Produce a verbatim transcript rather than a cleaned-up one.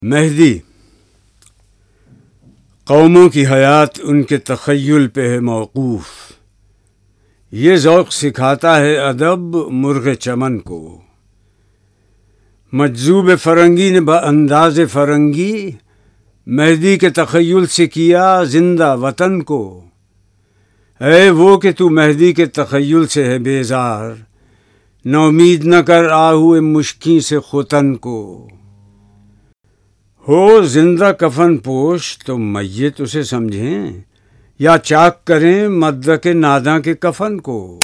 मेहदी कौमों की हयात उनके तख़य्युल पे है मौक़ूफ़। ये ज़ौक़ सिखाता है अदब मुर्ग़ चमन को। मजज़ूब फ़रंगी ने बअंदाज़े फ़रंगी मेहदी के तख़य्युल से किया ज़िंदा वतन को। ऐ वो कि तू मेहदी के तख़य्युल से है बेज़ार, नौमीद न कर आहुए मुश्किल से ख़ुतन को। हो जिंदा कफन पोश तो मय्यत उसे समझें, या चाक करें मद्दक़ नादां के कफन को।